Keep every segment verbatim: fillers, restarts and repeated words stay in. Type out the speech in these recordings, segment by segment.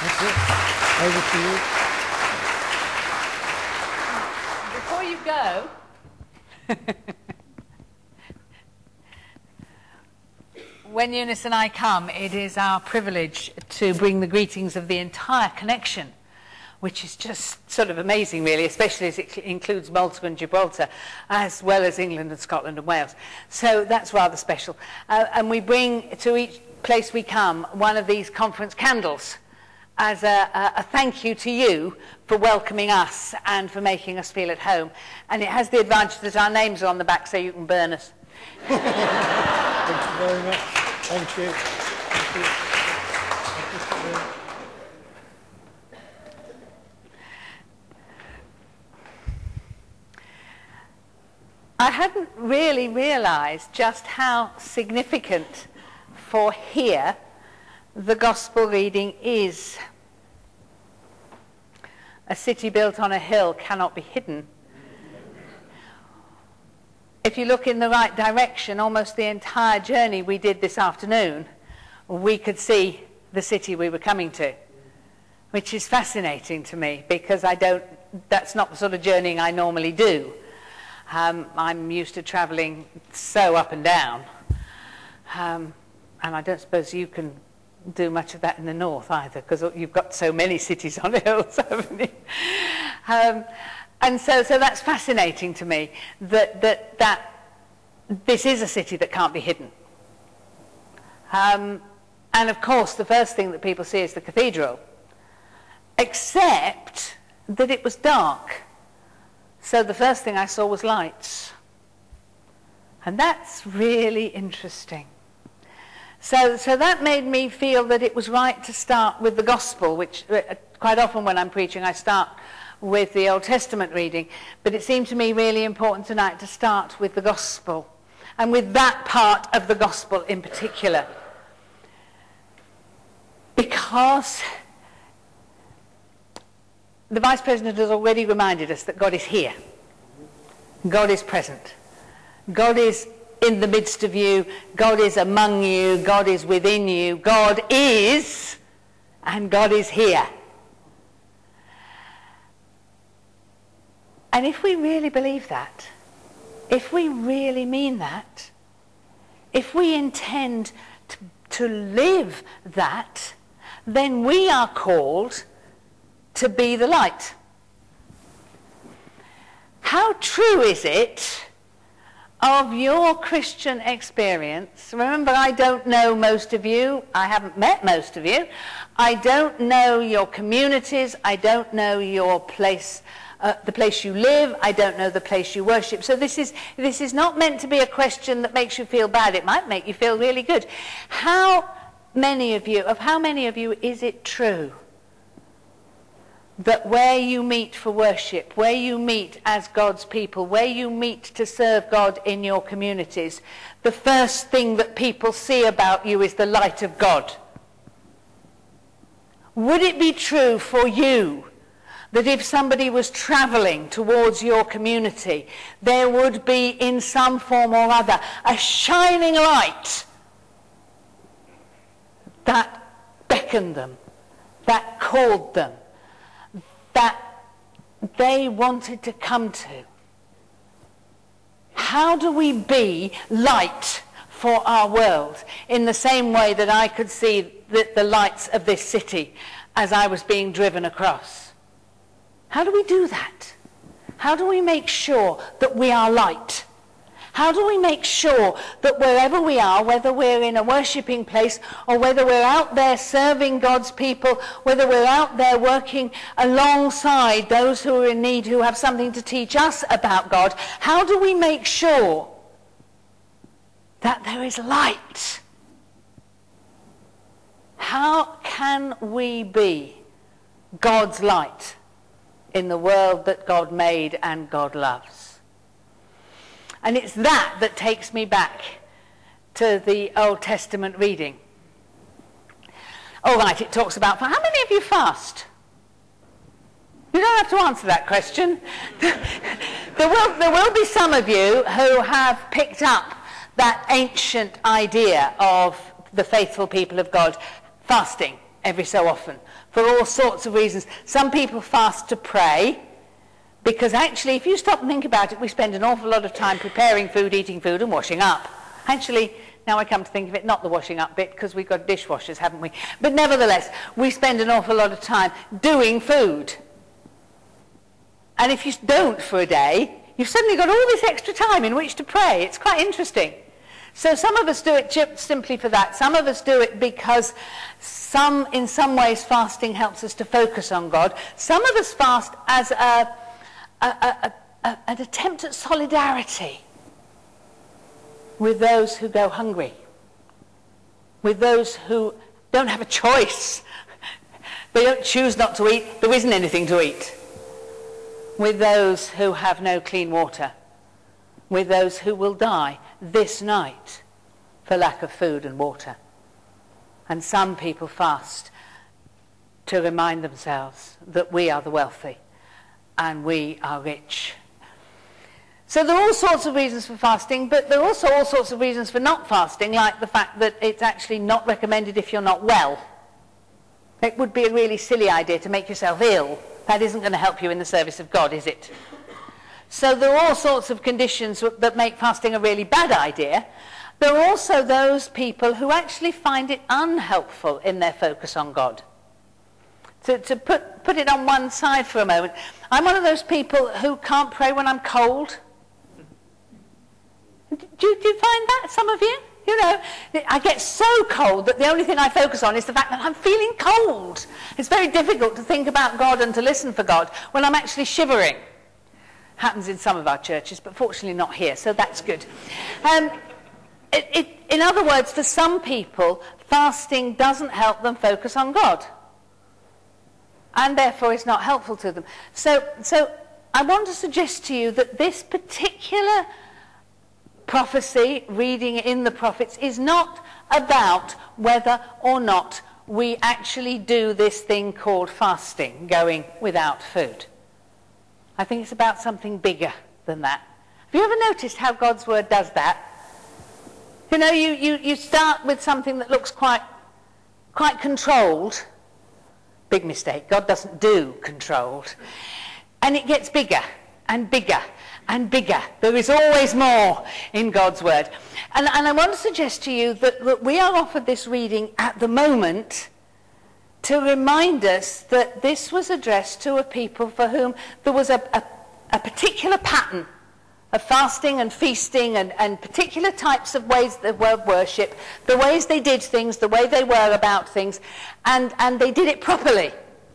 That's it. Over to you. Before you go, when Eunice and I come, it is our privilege to bring the greetings of the entire connection, which is just sort of amazing, really, especially as it includes Malta and Gibraltar, as well as England and Scotland and Wales. So that's rather special. Uh, and we bring to each place we come one of these conference candles as a, a, a thank you to you for welcoming us and for making us feel at home. And it has the advantage that our names are on the back so you can burn us. Thank you very much. Thank you. Thank you. I hadn't really realised just how significant for here the gospel reading is. A city built on a hill cannot be hidden. If you look in the right direction, almost the entire journey we did this afternoon, we could see the city we were coming to, which is fascinating to me because I don't, that's not the sort of journeying I normally do. Um, I'm used to travelling so up and down, um, and I don't suppose you can do much of that in the north either, because you've got so many cities on hills, haven't you? Um, and so, so that's fascinating to me, that, that, that this is a city that can't be hidden. Um, and of course, the first thing that people see is the cathedral, except that it was dark. So the first thing I saw was lights. And that's really interesting. So, so that made me feel that it was right to start with the gospel, which uh, quite often when I'm preaching I start with the Old Testament reading. But it seemed to me really important tonight to start with the gospel, and with that part of the gospel in particular. Because the Vice President has already reminded us that God is here. God is present. God is in the midst of you. God is among you. God is within you. God is, and God is here. And if we really believe that, if we really mean that, if we intend to, to live that, then we are called to be the light. How true is it of your Christian experience? Remember, I don't know most of you. I haven't met most of you. I don't know your communities. I don't know your place, uh, the place you live. I don't know the place you worship. So this is, this is not meant to be a question that makes you feel bad. It might make you feel really good. How many of you, of how many of you is it true that where you meet for worship, where you meet as God's people, where you meet to serve God in your communities, the first thing that people see about you is the light of God? Would it be true for you that if somebody was travelling towards your community, there would be in some form or other a shining light that beckoned them, that called them, that they wanted to come to? How do we be light for our world in the same way that I could see the, the lights of this city as I was being driven across? How do we do that? How do we make sure that we are light? How do we make sure that wherever we are, whether we're in a worshipping place or whether we're out there serving God's people, whether we're out there working alongside those who are in need, who have something to teach us about God, how do we make sure that there is light? How can we be God's light in the world that God made and God loves? And it's that that takes me back to the Old Testament reading. All right, it talks about, how many of you fast? You don't have to answer that question. there, will, there will be some of you who have picked up that ancient idea of the faithful people of God fasting every so often for all sorts of reasons. Some people fast to pray, because actually, if you stop and think about it, we spend an awful lot of time preparing food, eating food, and washing up. Actually, now I come to think of it, not the washing up bit, because we've got dishwashers, haven't we? But nevertheless, we spend an awful lot of time doing food. And if you don't for a day, you've suddenly got all this extra time in which to pray. It's quite interesting. So some of us do it simply for that. Some of us do it because some, in some ways, fasting helps us to focus on God. Some of us fast as a, a, a, a, an attempt at solidarity with those who go hungry, with those who don't have a choice. They don't choose not to eat. There isn't anything to eat. With those who have no clean water, with those who will die this night for lack of food and water. And some people fast to remind themselves that we are the wealthy and we are rich. So there are all sorts of reasons for fasting, but there are also all sorts of reasons for not fasting, like the fact that it's actually not recommended if you're not well. It would be a really silly idea to make yourself ill. That isn't going to help you in the service of God, is it? So there are all sorts of conditions that make fasting a really bad idea. There are also those people who actually find it unhelpful in their focus on God. To, to put, put it on one side for a moment, I'm one of those people who can't pray when I'm cold. Do, do you find that, some of you? You know, I get so cold that the only thing I focus on is the fact that I'm feeling cold. It's very difficult to think about God and to listen for God when I'm actually shivering. Happens in some of our churches, but fortunately not here, so that's good. Um, it, it, in other words, for some people, fasting doesn't help them focus on God. And therefore it's not helpful to them. So, so I want to suggest to you that this particular prophecy, reading in the prophets, is not about whether or not we actually do this thing called fasting, going without food. I think it's about something bigger than that. Have you ever noticed how God's word does that? You know, you, you, you start with something that looks quite, quite controlled. Big mistake. God doesn't do controlled. And it gets bigger and bigger and bigger. There is always more in God's word. And, and I want to suggest to you that, that we are offered this reading at the moment to remind us that this was addressed to a people for whom there was a, a, a particular pattern of fasting and feasting and, and particular types of ways of worship, the ways they did things, the way they were about things, and, and they did it properly.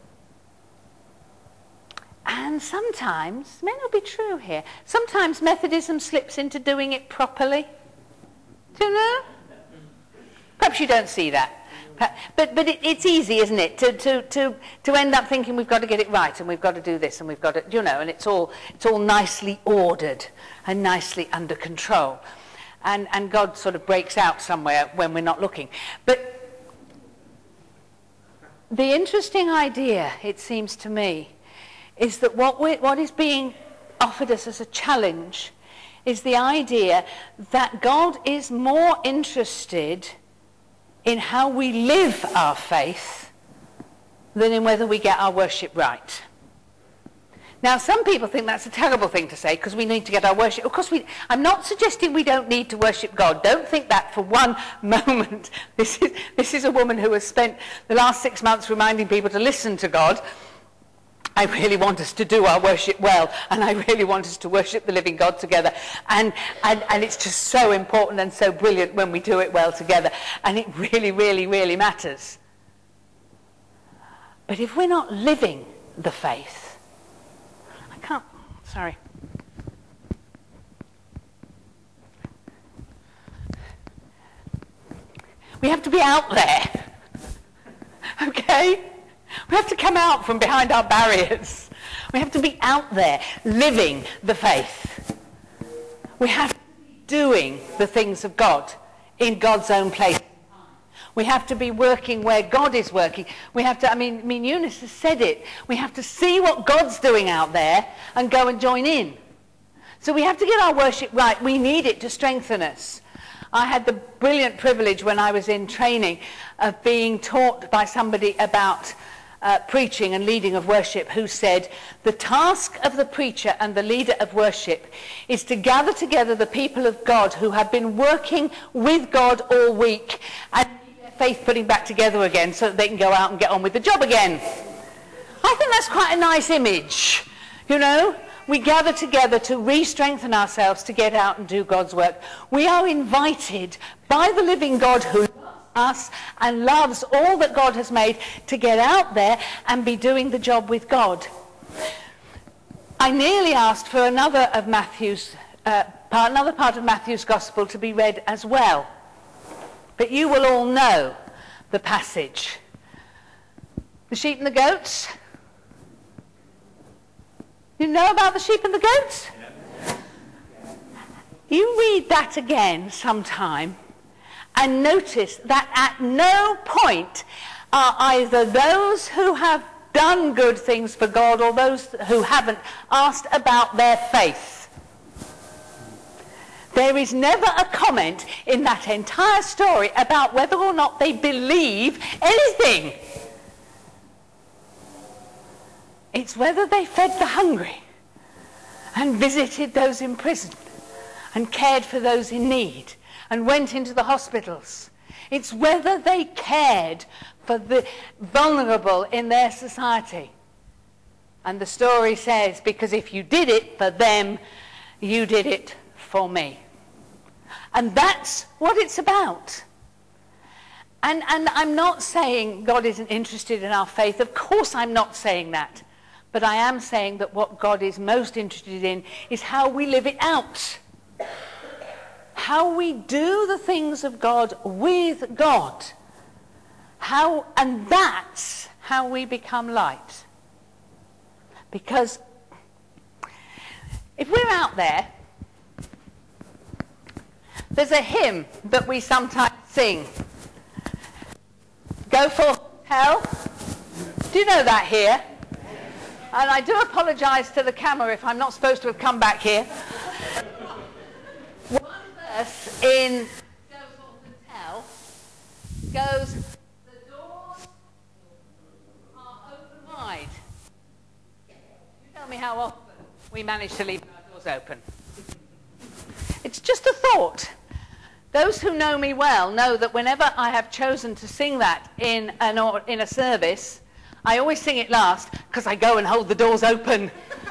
And sometimes, it may not be true here, sometimes Methodism slips into doing it properly. Do you know? Perhaps you don't see that. But, but it, it's easy, isn't it, to, to, to, to end up thinking we've got to get it right and we've got to do this and we've got to, you know, and it's all, it's all nicely ordered and nicely under control. And, and God sort of breaks out somewhere when we're not looking. But the interesting idea, it seems to me, is that what, we, what is being offered us as a challenge is the idea that God is more interested in how we live our faith than in whether we get our worship right. Now, some people think that's a terrible thing to say because we need to get our worship. Of course, we, I'm not suggesting we don't need to worship God. Don't think that for one moment. This is, this is a woman who has spent the last six months reminding people to listen to God. I really want us to do our worship well, and I really want us to worship the living God together. And, and, and it's just so important and so brilliant when we do it well together. And it really, really, really matters. But if we're not living the faith, I can't, sorry. We have to be out there, okay? We have to come out from behind our barriers. We have to be out there living the faith. We have to be doing the things of God in God's own place. We have to be working where God is working. We have to, I mean, I mean, Eunice has said it. We have to see what God's doing out there and go and join in. So we have to get our worship right. We need it to strengthen us. I had the brilliant privilege when I was in training of being taught by somebody about uh, preaching and leading of worship, who said, the task of the preacher and the leader of worship is to gather together the people of God who have been working with God all week and keep their faith putting back together again so that they can go out and get on with the job again. I think that's quite a nice image, you know. We gather together to re-strengthen ourselves to get out and do God's work. We are invited by the living God who loves us and loves all that God has made to get out there and be doing the job with God. I nearly asked for another of Matthew's, uh, part, another part of Matthew's Gospel to be read as well. But you will all know the passage. The sheep and the goats. You know about the sheep and the goats? You read that again sometime and notice that at no point are either those who have done good things for God or those who haven't asked about their faith. There is never a comment in that entire story about whether or not they believe anything. It's whether they fed the hungry and visited those in prison and cared for those in need and went into the hospitals. It's whether they cared for the vulnerable in their society. And the story says, because if you did it for them, you did it for me. And that's what it's about. And, and I'm not saying God isn't interested in our faith. Of course I'm not saying that. But I am saying that what God is most interested in is how we live it out. How we do the things of God with God. How, and that's how we become light. Because if we're out there, there's a hymn that we sometimes sing. Go for hell. Do you know that here? And I do apologise to the camera if I'm not supposed to have come back here. One verse in Go Forth and Tell goes, the doors are open wide. You tell me how often we manage to leave our doors open. It's just a thought. Those who know me well know that whenever I have chosen to sing that in, an, or, in a service, I always sing it last because I go and hold the doors open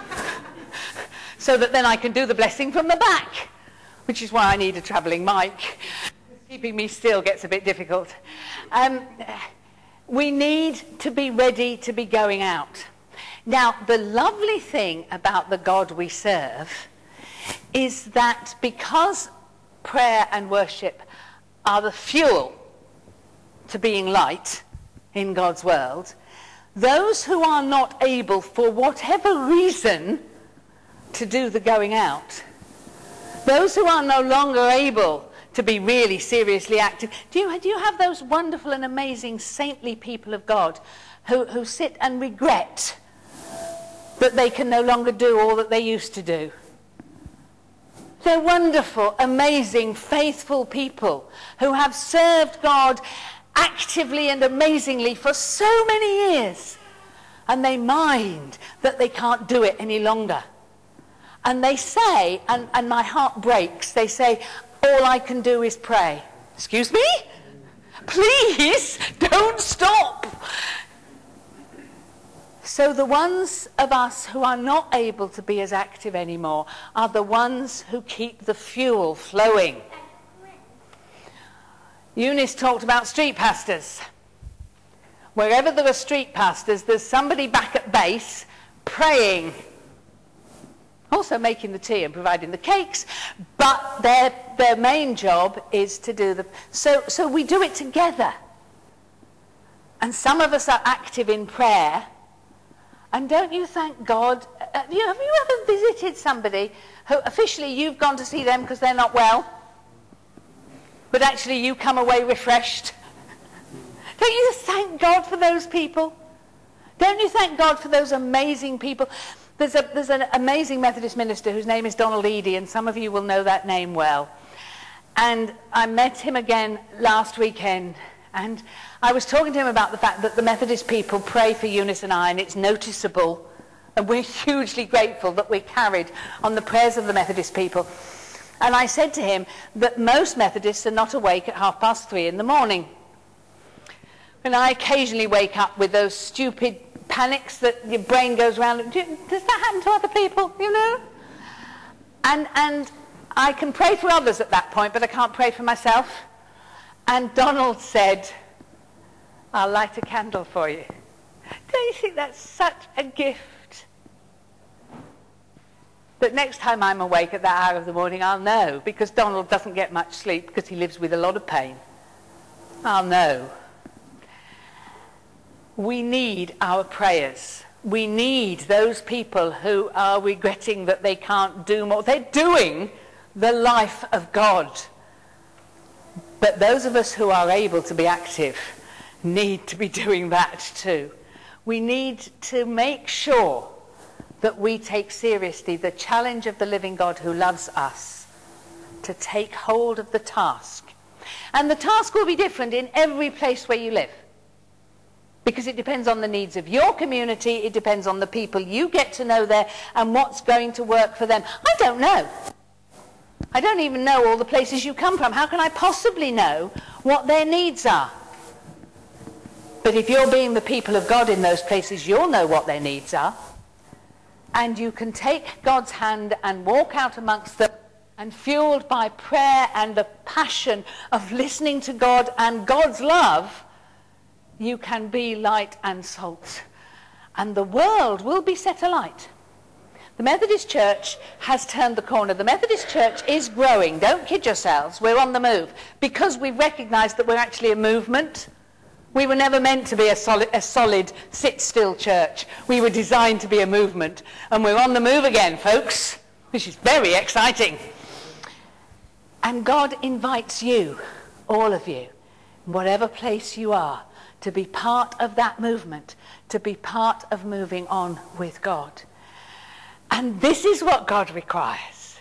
so that then I can do the blessing from the back, which is why I need a travelling mic. Keeping me still gets a bit difficult. Um, we need to be ready to be going out. Now, the lovely thing about the God we serve is that because prayer and worship are the fuel to being light in God's world, those who are not able, for whatever reason, to do the going out, those who are no longer able to be really seriously active, do you, do you have those wonderful and amazing saintly people of God who, who sit and regret that they can no longer do all that they used to do? They're wonderful, amazing, faithful people who have served God actively and amazingly for so many years, and they mind that they can't do it any longer. And they say, and, and my heart breaks, they say, all I can do is pray. Excuse me? Please don't stop. So the ones of us who are not able to be as active anymore are the ones who keep the fuel flowing. Eunice talked about street pastors. Wherever there are street pastors, there's somebody back at base praying, also making the tea and providing the cakes, but their, their main job is to do the... So, so we do it together. And some of us are active in prayer. And don't you thank God? Have you, have you ever visited somebody who officially you've gone to see them because they're not well, but actually you come away refreshed? Don't you thank God for those people? Don't you thank God for those amazing people? There's, a, there's an amazing Methodist minister whose name is Donald Eady, and some of you will know that name well. And I met him again last weekend And I was talking to him about the fact that the Methodist people pray for Eunice and I, and it's noticeable, and we're hugely grateful that we're carried on the prayers of the Methodist people. And I said to him that most Methodists are not awake at half past three in the morning. And I occasionally wake up with those stupid panics that your brain goes around. Does that happen to other people, you know? And, and I can pray for others at that point, but I can't pray for myself. And Donald said, I'll light a candle for you. Don't you think that's such a gift? That next time I'm awake at that hour of the morning, I'll know, because Donald doesn't get much sleep because he lives with a lot of pain. I'll know. We need our prayers. We need those people who are regretting that they can't do more. They're doing the life of God. But those of us who are able to be active need to be doing that too. We need to make sure that we take seriously the challenge of the living God who loves us to take hold of the task. And the task will be different in every place where you live, because it depends on the needs of your community, it depends on the people you get to know there and what's going to work for them. I don't know. I don't even know all the places you come from. How can I possibly know what their needs are? But if you're being the people of God in those places, you'll know what their needs are. And you can take God's hand and walk out amongst them, and fueled by prayer and the passion of listening to God and God's love, you can be light and salt. And the world will be set alight. The Methodist Church has turned the corner. The Methodist Church is growing. Don't kid yourselves. We're on the move. Because we've recognized that we're actually a movement. We were never meant to be a solid, a solid sit-still church. We were designed to be a movement. And we're on the move again, folks, which is very exciting. And God invites you, all of you, whatever place you are, to be part of that movement, to be part of moving on with God. And this is what God requires.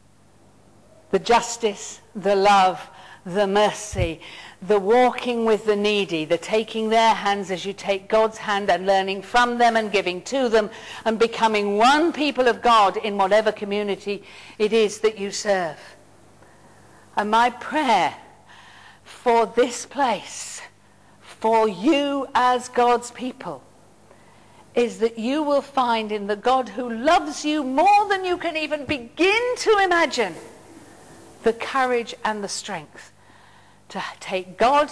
The justice, the love, the mercy, the walking with the needy, the taking their hands as you take God's hand and learning from them and giving to them and becoming one people of God in whatever community it is that you serve. And my prayer for this place, for you as God's people, is that you will find in the God who loves you more than you can even begin to imagine the courage and the strength to take God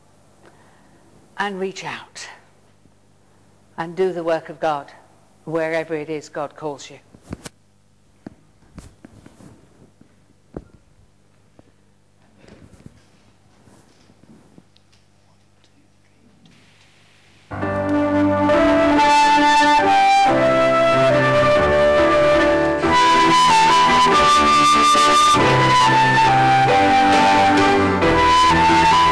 and reach out and do the work of God wherever it is God calls you.